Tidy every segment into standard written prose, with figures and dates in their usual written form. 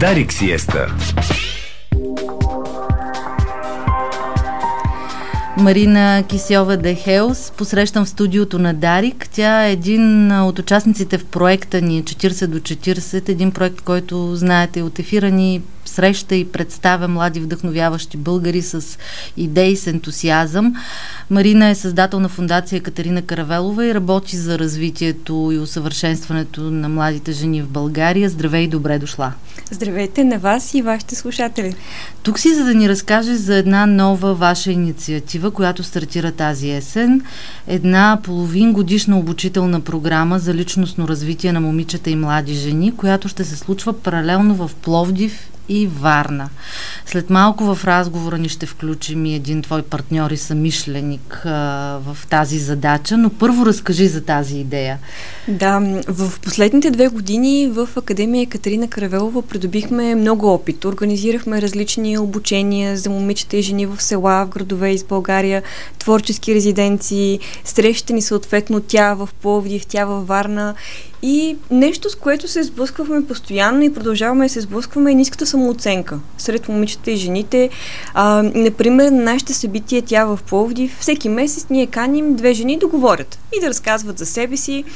Дарик Сиеста. Марина Кисьова-Дехелс посрещам в студиото на Дарик. Тя е един от участниците в проекта ни 40 до 40, един проект, който знаете от ефира ни среща и представя млади вдъхновяващи българи с идеи, с ентусиазъм. Марина е създател на фондация Катерина Каравелова и работи за развитието и усъвършенстването на младите жени в България. Здравей и добре дошла! Здравейте на вас и вашите слушатели! Тук си, за да ни разкажеш за една нова ваша инициатива, която стартира тази есен. Една половин-годишна обучителна програма за личностно развитие на момичета и млади жени, която ще се случва паралелно в Пловдив и Варна. След малко в разговора ни ще включим и един твой партньор и съмишленик в тази задача, но първо разкажи за тази идея. Да, в последните 2 години в Академия Катерина Каравелова придобихме много опит. Организирахме различни обучения за момичета и жени в села, в градове из България, творчески резиденции, срещите ни съответно тя в Пловдив, тя във Варна. И нещо, с което се сблъсквахме постоянно и продължаваме да се сблъскваме, е ниската самооценка сред момичета и жените. Например, на нашите събития тя в Пловдив, всеки месец ние каним 2 жени да говорят и да разказват за себе си.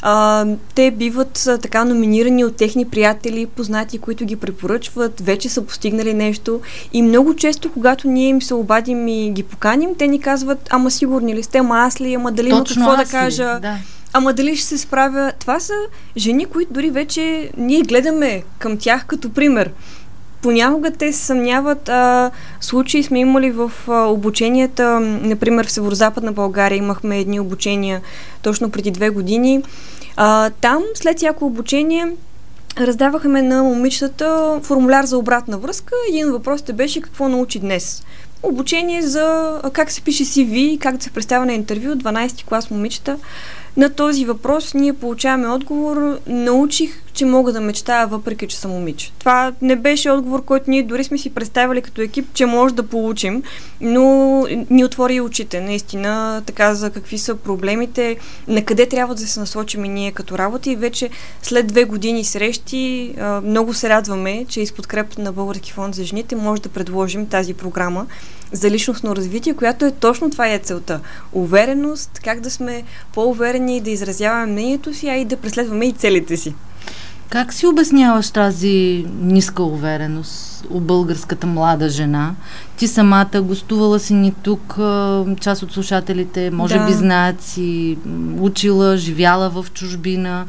Те биват така номинирани от техни приятели, познати, които ги препоръчват, вече са постигнали нещо и много често, когато ние им се обадим и ги поканим, те ни казват: ама сигурни ли сте, ама аз ли, ама дали има какво да кажа. Да. Ама дали ще се справя? Това са жени, които дори вече ние гледаме към тях като пример. Понякога те се съмняват. Случаи сме имали в обученията, например в Северозападна България имахме едни обучения точно преди 2 години. Там, след всяко обучение, раздавахме на момичетата формуляр за обратна връзка. Един въпрос беше: какво научи днес? Обучение за как се пише CV, как да се представя на интервю, 12 клас момичета. На този въпрос ние получаваме отговор: научих, че мога да мечтая, въпреки че съм момиче. Това не беше отговор, който ние дори сме си представили като екип, че може да получим, но ни отвори очите, наистина, така за какви са проблемите, на къде трябва да се насочим и ние като работа. И вече след 2 години срещи много се радваме, че из подкрепата на Български фонд за жените може да предложим тази програма за личностно развитие, която е точно това е целта. Увереност, как да сме по-уверени, да изразяваме мнението си, а и да преследваме и целите си. Как си обясняваш тази ниска увереност у българската млада жена? Ти самата гостувала си ни тук, част от слушателите може би знаят, си учила, живяла в чужбина,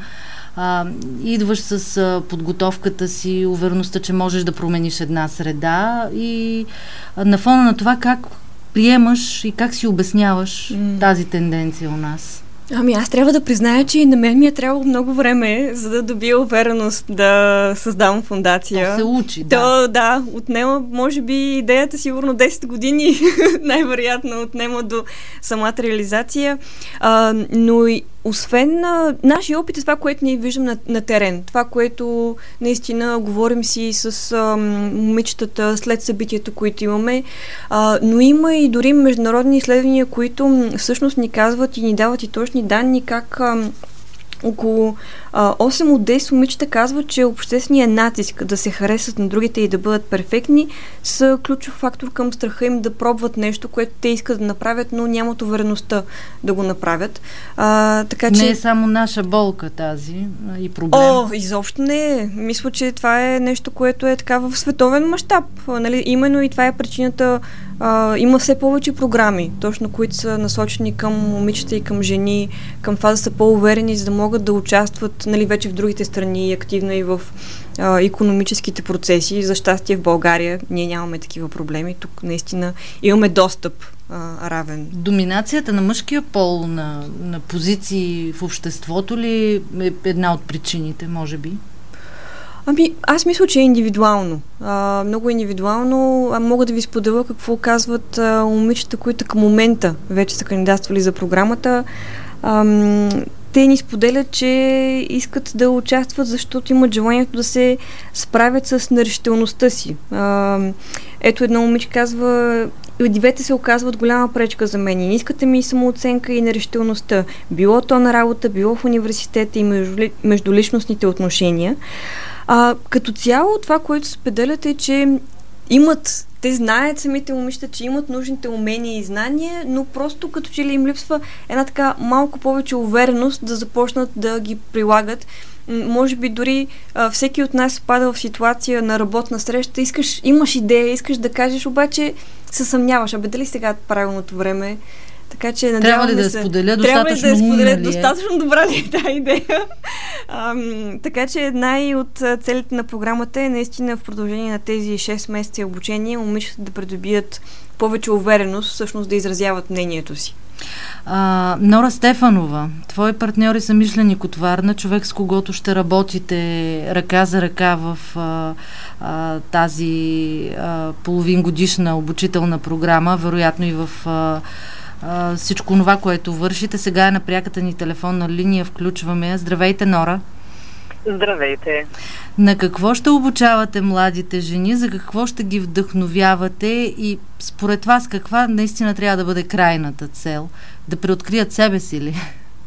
идваш с подготовката си, увереността, че можеш да промениш една среда и на фона на това как приемаш и как си обясняваш тази тенденция у нас? Аз трябва да призная, че и на мен ми е трябвало много време, за да добия увереност да създавам фондация. То се учи, да. Да, отнема, може би, идеята сигурно 10 години, най-вероятно отнема до самата реализация, но и освен нашия опит е това, което ние виждам на терен. Това, което наистина говорим си с момичетата след събитията, които имаме. Но има и дори международни изследвания, които всъщност ни казват и ни дават и точни данни как около 8 от 10 момичета казват, че общественият натиск да се харесат на другите и да бъдат перфектни са ключов фактор към страха им да пробват нещо, което те искат да направят, но нямат увереността да го направят. Така, не е само наша болка тази и проблем. Изобщо не е. Мисля, че това е нещо, което е така в световен мащаб. Нали? Именно и това е причината. Има все повече програми, точно които са насочени към момичета и към жени, към това да са по-уверени, за да могат да участват, нали, вече в другите страни, активно и в икономическите процеси. За щастие в България ние нямаме такива проблеми. Тук наистина имаме достъп равен. Доминацията на мъжкия пол на позиции в обществото ли е една от причините, може би? Аз мисля, че е индивидуално. Много индивидуално. Мога да ви споделя какво казват момичета, които към момента вече са кандидатствали за програмата. Те ни споделят, че искат да участват, защото имат желанието да се справят с нерешителността си. Ето едно момиче казва: и двете се оказват голяма пречка за мен. И ниската ми самооценка и нерешителността. Било то на работа, било в университета и междуличностните отношения. Като цяло това, което споделят е, че те знаят самите момичета, че имат нужните умения и знания, но просто като че ли им липсва една така малко повече увереност да започнат да ги прилагат. Може би дори всеки от нас пада в ситуация на работна среща, имаш идея, искаш да кажеш, обаче се съмняваш, дали сега правилното време. Така че трябва ли да споделя достатъчно добра ли е тази идея? Така че една от целите на програмата е наистина в продължение на тези 6 месеца обучение момичета да придобият повече увереност, всъщност да изразяват мнението си. Нора Стефанова, твой партньор и съмишленик от Варна, човек с когото ще работите ръка за ръка в тази половингодишна обучителна програма, вероятно и в всичко това, което вършите. Сега е на пряката ни телефонна линия, включваме я. Здравейте, Нора! Здравейте! На какво ще обучавате младите жени, за какво ще ги вдъхновявате и според вас каква наистина трябва да бъде крайната цел? Да преоткрият себе си ли?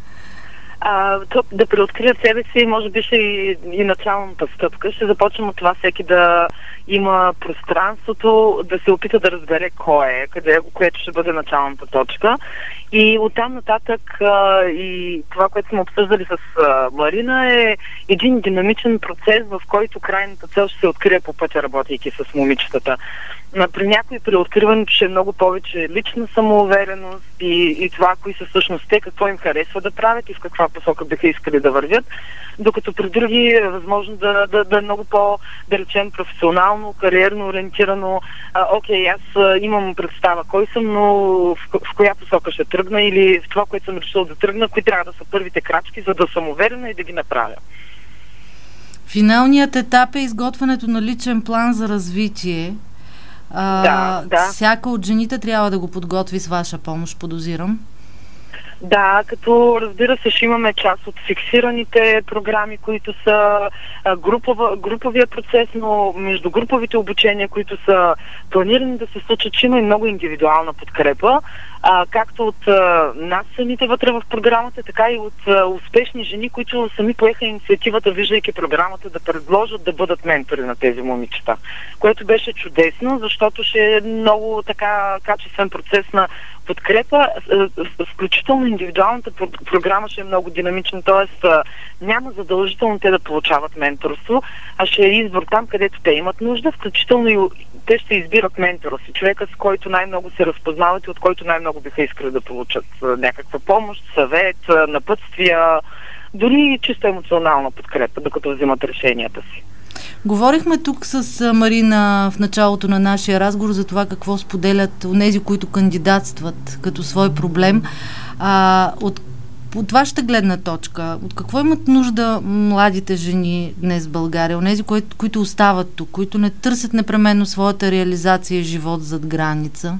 Да преоткрият себе си, може би ще и началната стъпка. Ще започнем от това всеки да има пространството, да се опита да разбере кой е, което ще бъде началната точка. И оттам нататък и това, което сме обсъждали с Марина, е един динамичен процес, в който крайната цел ще се открие по пътя, работейки с момичетата. При някои при откриването ще е много повече лична самоувереност и това, кои са всъщност те, какво им харесва да правят и в каква посока биха искали да вървят, докато при други е възможно да е много да речем, професионално, кариерно ориентирано. Окей, аз имам представа кой съм, но в коя посока ще тръгна или в това, което съм решил да тръгна, кои трябва да са първите крачки, за да съм уверена и да ги направя. Финалният етап е изготвянето на личен план за развитие. Да. Всяка от жените трябва да го подготви с ваша помощ, подозирам. Да, като разбира се, ще имаме част от фиксираните програми, които са груповия процес, но между груповите обучения, които са планирани да се случат, ще има и много индивидуална подкрепа, както от нас самите вътре в програмата, така и от успешни жени, които сами поеха инициативата, виждайки програмата, да предложат да бъдат ментори на тези момичета, което беше чудесно, защото ще е много така качествен процес на подкрепа, включително индивидуалната програма ще е много динамична, т.е. няма задължително те да получават менторство, а ще е избор там, където те имат нужда, включително и те ще избират ментора си, човека, с който най-много се разпознават и от който най-много биха искали да получат някаква помощ, съвет, напътствия, дори чисто емоционална подкрепа, докато взимат решенията си. Говорихме тук с Марина в началото на нашия разговор за това какво споделят онези, които кандидатстват като свой проблем. От вашата гледна точка, от какво имат нужда младите жени днес в България? Онези, които остават тук, които не търсят непременно своята реализация и живот зад граница?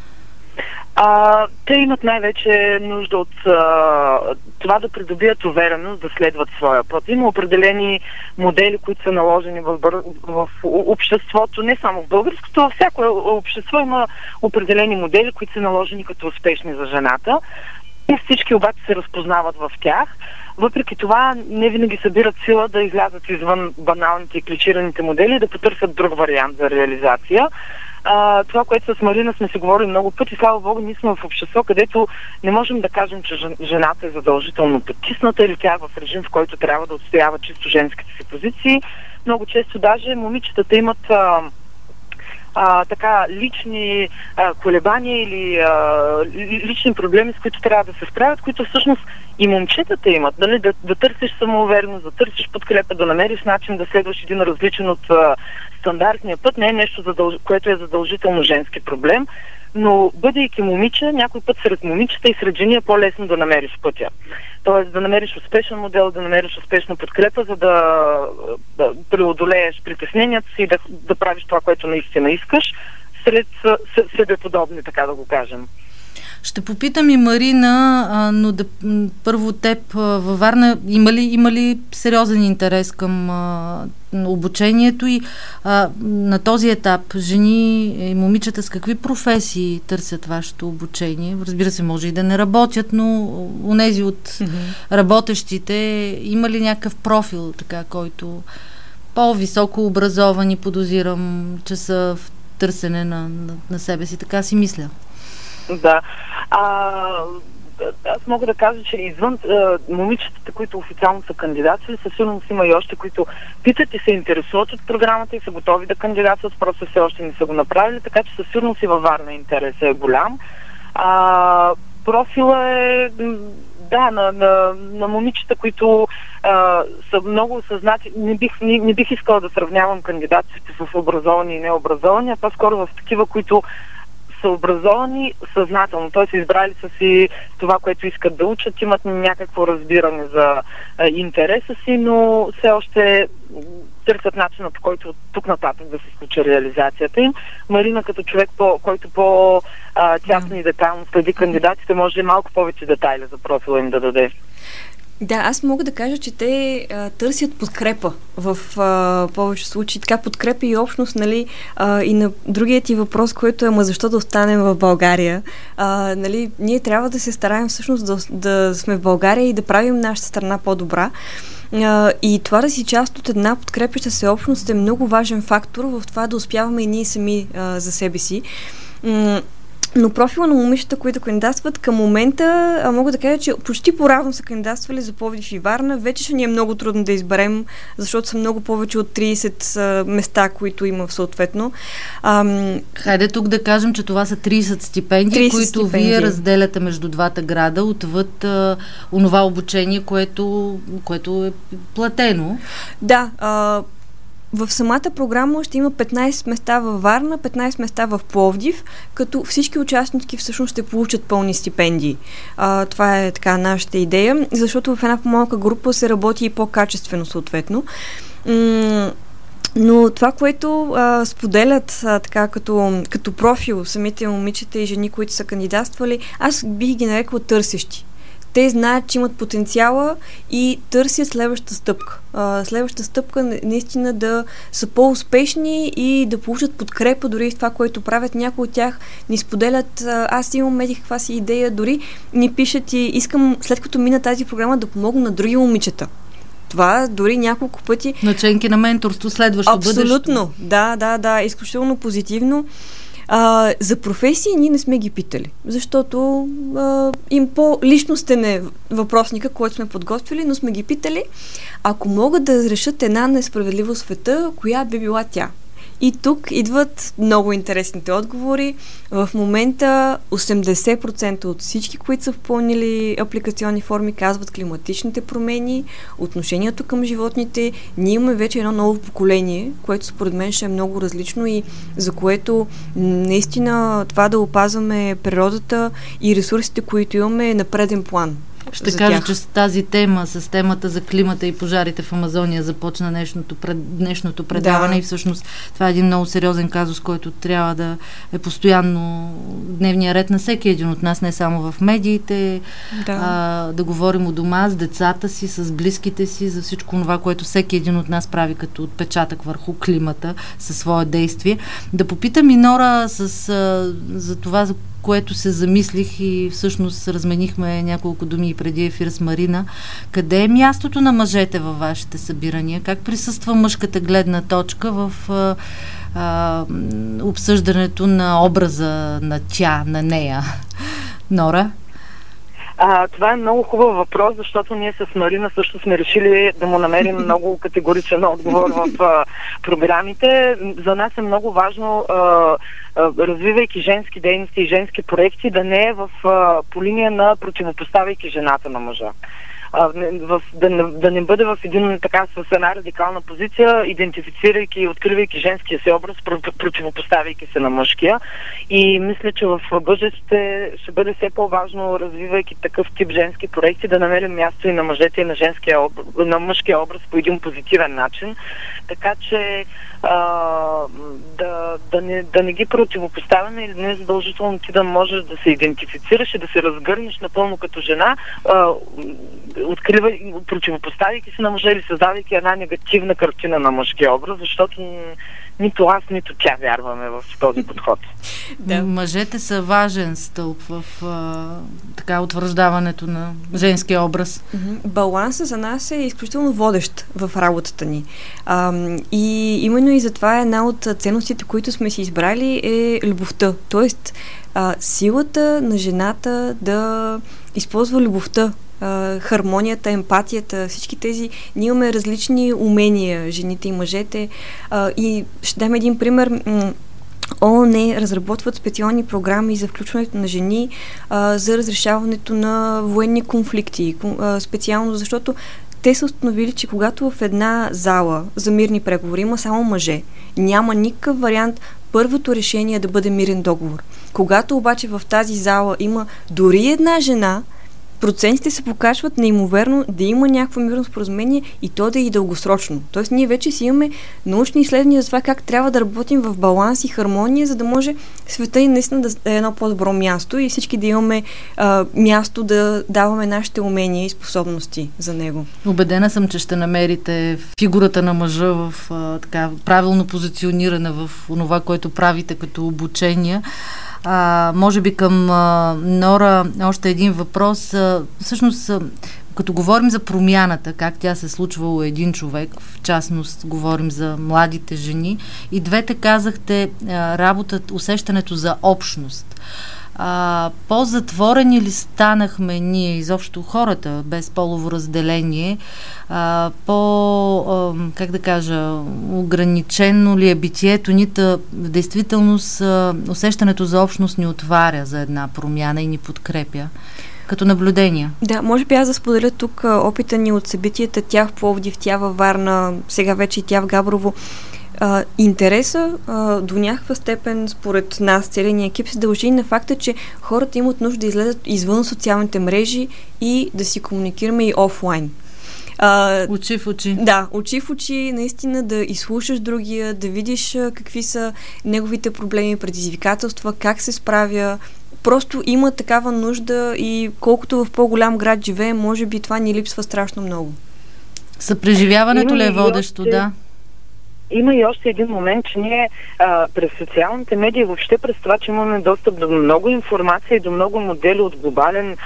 Те имат най-вече нужда от това да придобият увереност, да следват своя път. Има определени модели, които са наложени в обществото, не само в българското, във всяко общество има определени модели, които са наложени като успешни за жената. И всички обаче се разпознават в тях. Въпреки това, не винаги събират сила да излязат извън баналните и клишираните модели и да потърсят друг вариант за реализация. Това, което с Марина сме се говорили много пъти, слава Богу, ние сме в общество, където не можем да кажем, че жената е задължително потисната или тя е в режим, в който трябва да отстоява чисто женските си позиции. Много често даже момичетата имат така лични колебания или лични проблеми, с които трябва да се справят, които всъщност и момчетата имат. Дали, да търсиш самоувереност, да търсиш подкрепа, да намериш начин да следваш един различен от стандартния път, не е нещо, което е задължително женски проблем, но бъдейки момиче, някой път сред момичета и сред жени е по-лесно да намериш пътя. Тоест да намериш успешен модел, да намериш успешна подкрепа, за да преодолееш притесненията си и да правиш това, което наистина искаш, сред себеподобни, така да го кажем. Ще попитам и Марина, но първо теб във Варна има ли сериозен интерес към обучението и на този етап жени и момичета с какви професии търсят вашето обучение? Разбира се, може и да не работят, но онези от работещите, има ли някакъв профил, така, който по-високо образовани, подозирам, че са в търсене на себе си, така си мисля. Да. Аз мога да кажа, че извън момичетата, които официално са кандидатствали, със сигурност има и още, които питат и се интересуват от програмата и са готови да кандидатстват, просто все още не са го направили, така че със сигурност и във Варна интересът е голям. Профила е на момичета, които са много осъзнати. Не бих искала да сравнявам кандидатите в образовани и необразовани, а по-скоро в такива, които са образовани съзнателно, т.е. са избрали са си това, което искат да учат, имат някакво разбиране за интереса си, но все още търсят начина, по който тук нататък да се случи реализацията им. Марина, като човек, който по-тясно и детайлно следи кандидатите, може малко повече детайли за профила им да даде. Да, аз мога да кажа, че те търсят подкрепа в повече случаи. Така подкрепа и общност, нали, и на другият ти въпрос, който е, защо да останем в България? Нали, ние трябва да се стараем всъщност да сме в България и да правим нашата страна по-добра. И това да си част от една подкрепяща се общност е много важен фактор в това да успяваме и ние сами за себе си. Но профила на момичета, които кандидатстват към момента, мога да кажа, че почти по-равно са кандидатствали за Пловдив и Варна. Вече ще ни е много трудно да изберем, защото са много повече от 30 места, които има съответно. Хайде тук да кажем, че това са 30 стипендии, които вие разделяте между двата града, отвъд онова обучение, което е платено. Да, в самата програма ще има 15 места във Варна, 15 места в Пловдив, като всички участники всъщност ще получат пълни стипендии. Това е така нашата идея, защото в една по-малка група се работи и по-качествено съответно. Но това, което споделят така като профил самите момичета и жени, които са кандидатствали, аз бих ги нарекла търсещи. Те знаят, че имат потенциала и търсят следващата стъпка. Следващата стъпка наистина да са по-успешни и да получат подкрепа дори в това, което правят. Някои от тях ни споделят, аз имам каква си идея, дори ни пишат и искам след като мина тази програма да помогна на други момичета. Това дори няколко пъти. Наченки на менторство, следващо бъдещо. Абсолютно, да, изключително позитивно. За професии ние не сме ги питали, защото им по-личностен е въпросника, който сме подготвили, но сме ги питали, ако могат да разрешат една несправедливост в света, коя би била тя? И тук идват много интересните отговори. В момента 80% от всички, които са впълнили апликационни форми, казват климатичните промени, отношението към животните. Ние имаме вече едно ново поколение, което според мен ще е много различно и за което наистина това да опазваме природата и ресурсите, които имаме, е на преден план. Ще кажа, че с тази тема, с темата за климата и пожарите в Амазония започна днешното предаване и всъщност това е един много сериозен казус, който трябва да е постоянно дневния ред на всеки един от нас, не само в медиите, да говорим у дома с децата си, с близките си, за всичко това, което всеки един от нас прави като отпечатък върху климата със свое действие. Да попитам и Нора за това, за което се замислих и всъщност разменихме няколко думи преди ефир с Марина. Къде е мястото на мъжете във вашите събирания? Как присъства мъжката гледна точка в обсъждането на образа на нея? Нора? Това е много хубав въпрос, защото ние с Марина също сме решили да му намерим много категоричен отговор в програмите. За нас е много важно, развивайки женски дейности и женски проекти, да не е по линия на противопоставяйки жената на мъжа. да не бъде в с една радикална позиция, идентифицирайки и откривайки женския си образ, противопоставяйки се на мъжкия. И мисля, че в бъдеще ще бъде все по-важно, развивайки такъв тип женски проекти, да намерим място и на мъжете, и на мъжкия образ по един позитивен начин. Така че да не ги противопоставяме, или не е задължително ти да можеш да се идентифицираш и да се разгърнеш напълно като жена, противопоставяйки се на мъжа или създавайки една негативна картина на мъжкия образ, защото нито аз, нито тя вярваме в този подход. Да. Мъжете са важен стълб в утвърждаването на женския образ. Балансът за нас е изключително водещ в работата ни. И именно и затова една от ценностите, които сме си избрали, е любовта. Тоест, силата на жената да използва любовта, хармонията, емпатията, всички тези. Ние имаме различни умения, жените и мъжете. И ще дам един пример. ООН разработват специални програми за включването на жени за разрешаването на военни конфликти. Специално защото те са установили, че когато в една зала за мирни преговори има само мъже, няма никакъв вариант първото решение да бъде мирен договор. Когато обаче в тази зала има дори една жена, процентите се покачват неимоверно да има някакво мирно споразумение и то да е и дългосрочно. Тоест ние вече си имаме научни изследвания за това как трябва да работим в баланс и хармония, за да може света ни наистина да е едно по-добро място и всички да имаме място да даваме нашите умения и способности за него. Убедена съм, че ще намерите фигурата на мъжа в правилно позиционирана в онова, което правите като обучения. Може би към Нора още един въпрос. Всъщност, като говорим за промяната, как тя се случва у един човек, в частност говорим за младите жени, и двете казахте работата, усещането за общност. По-затворени ли станахме ние, изобщо хората, без полово разделение? Ограничено ли е битието ни? В действителност усещането за общност ни отваря за една промяна и ни подкрепя като наблюдения. Да, може би аз да споделя тук опита ни от събитията, тя в Пловдив, тя във Варна, сега вече и тя в Габрово. Интереса до някаква степен, според нас, целият екип, се дължи на факта, че хората имат нужда да излезат извън социалните мрежи и да си комуникираме и офлайн. Очи в очи. Да, очи в очи, наистина да изслушаш другия, да видиш какви са неговите проблеми, предизвикателства, как се справя. Просто има такава нужда и колкото в по-голям град живеем, може би това ни липсва страшно много. Съпреживяването ли е водещо, да? Има и още един момент, че ние през социалните медии, въобще през това, че имаме достъп до много информация и до много модели от глобален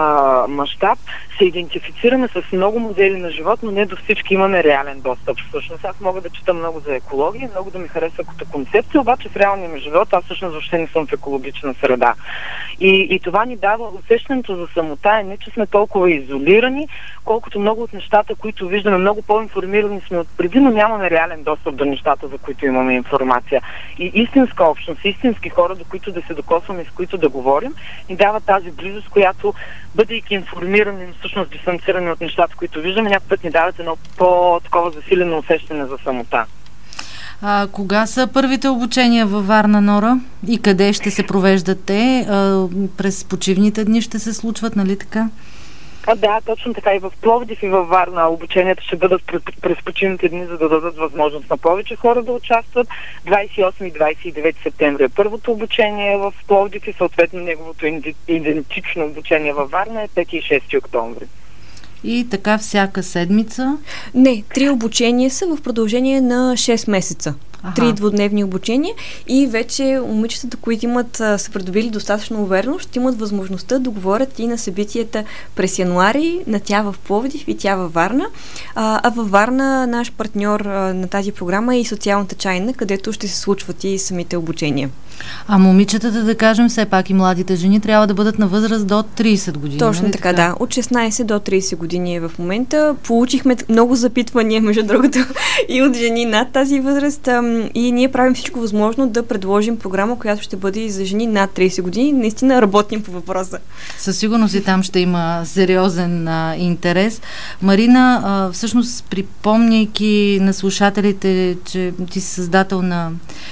мащаб, се идентифицираме с много модели на живот, но не до всички имаме реален достъп. Всъщност аз мога да чета много за екология, много да ми харесва като концепция, обаче в реалния ми живот аз всъщност въобще не съм в екологична среда. И това ни дава усещането за самота, не че сме толкова изолирани, колкото много от нещата, които виждаме, много по-информирани сме от преди, но нямаме реален достъп до нещата, за които имаме информация. И истинска общност, истински хора, до които да се докосваме и с които да говорим, ни дава тази близост, която, бъдейки информирани, всъщност дистанцирани от нещата, които виждаме, някой път ни дават едно по-такова засилено усещане за самота. Кога са първите обучения във Варна, Нора? И къде ще се провеждат те? През почивните дни ще се случват, нали така? Да, точно така. И в Пловдив, и във Варна обученията ще бъдат през почивните дни, за да дадат възможност на повече хора да участват. 28 и 29 септември е първото обучение в Пловдив и съответно неговото идентично обучение във Варна е 5 и 6 октомври. И така всяка седмица? Не, 3 обучения са в продължение на 6 месеца. 3 двудневни обучения и вече момичетата, които са придобили достатъчно увереност, ще имат възможността да говорят и на събитията през януари, на тя в Пловдив и тя във Варна. А във Варна наш партньор на тази програма е и Социалната чайна, където ще се случват и самите обучения. А момичетата, да кажем, все пак и младите жени трябва да бъдат на възраст до 30 години. Точно така, да. От 16 до 30 години е в момента. Получихме много запитвания, между другото, и от жени над тази възраст. И ние правим всичко възможно да предложим програма, която ще бъде и за жени над 30 години. Наистина работим по въпроса. Със сигурност и там ще има сериозен интерес. Марина, всъщност припомняйки на слушателите, че ти си създател на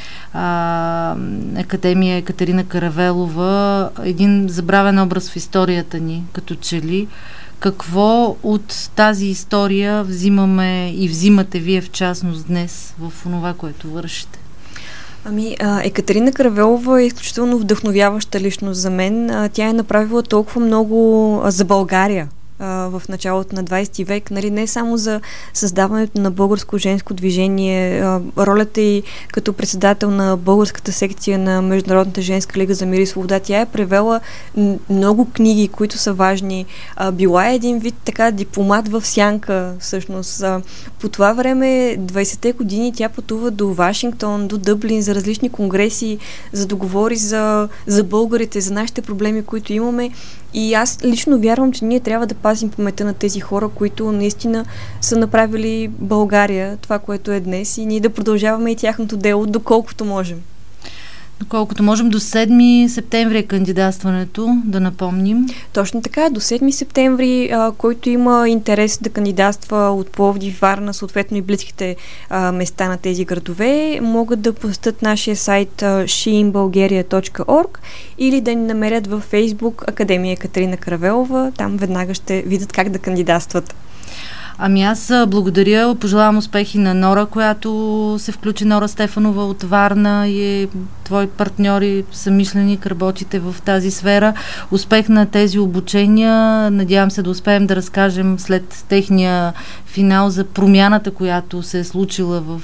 Академия Екатерина Каравелова, един забравен образ в историята ни, като че ли. Какво от тази история взимаме и взимате вие в частност днес в това, което вършите? Екатерина Каравелова е изключително вдъхновяваща личност за мен. Тя е направила толкова много за България в началото на 20 век, нали, не само за създаването на българско женско движение, ролята й като председател на българската секция на Международната женска лига за мир и свобода. Тя е превела много книги, които са важни. Била е един вид така дипломат в сянка, всъщност. По това време, 20-те години, тя пътува до Вашингтон, до Дъблин за различни конгреси, за да говори за българите, за нашите проблеми, които имаме. И аз лично вярвам, че ние трябва да пазим паметта на тези хора, които наистина са направили България, това, което е днес, и ние да продължаваме и тяхното дело, доколкото можем. Доколкото можем, до 7 септември е кандидатстването, да напомним. Точно така, до 7 септември, който има интерес да кандидатства от Пловдив, Варна, съответно и близките места на тези градове, могат да посетят нашия сайт sheinbulgaria.org или да ни намерят във Facebook Академия Екатерина Каравелова. Там веднага ще видят как да кандидатстват. Аз благодаря, пожелавам успехи на Нора, която се включи, Нора Стефанова от Варна и е твой партньор и съмишленик, работите в тази сфера. Успех на тези обучения, надявам се да успеем да разкажем след техния финал за промяната, която се е случила в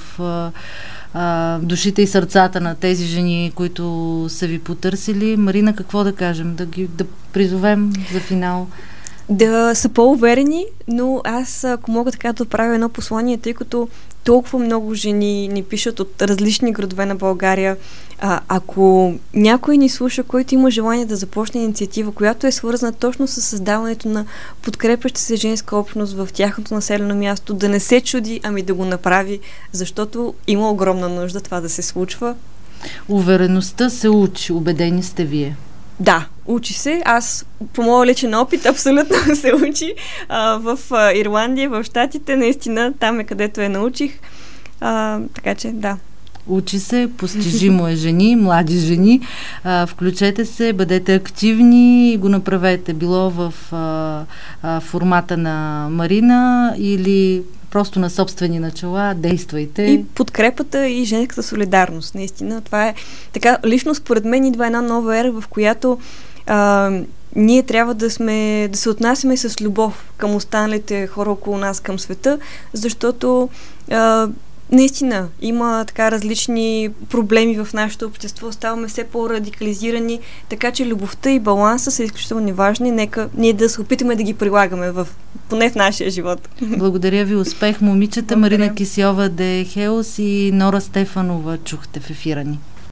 душите и сърцата на тези жени, които са ви потърсили. Марина, какво да кажем? Да призовем за финал? Да са по-уверени, но аз, ако мога така да отправя едно послание, тъй като толкова много жени ни пишат от различни градове на България, ако някой ни слуша, който има желание да започне инициатива, която е свързана точно с създаването на подкрепяща се женска общност в тяхното населено място, да не се чуди, ами да го направи, защото има огромна нужда това да се случва. Увереността се учи, убедени сте вие. Да, учи се. Аз по моя личен опит абсолютно се учи. В Ирландия, в Щатите, наистина там е където я научих. Така че, да. Учи се, постижимо е жени, млади жени. Включете се, бъдете активни и го направете. Било в формата на Марина или просто на собствени начала, действайте. И подкрепата и женската солидарност, наистина. Това е така, лично според мен идва една нова ера, в която ние трябва да се отнасяме с любов към останалите хора около нас, към света, защото наистина има така различни проблеми в нашето общество, ставаме все по-радикализирани, така че любовта и баланса са изключително важни. Нека ние да се опитаме да ги прилагаме поне в нашия живот. Благодаря ви, успех, момичета. Марина Кисьова де Хелс и Нора Стефанова чухте в ефира ни.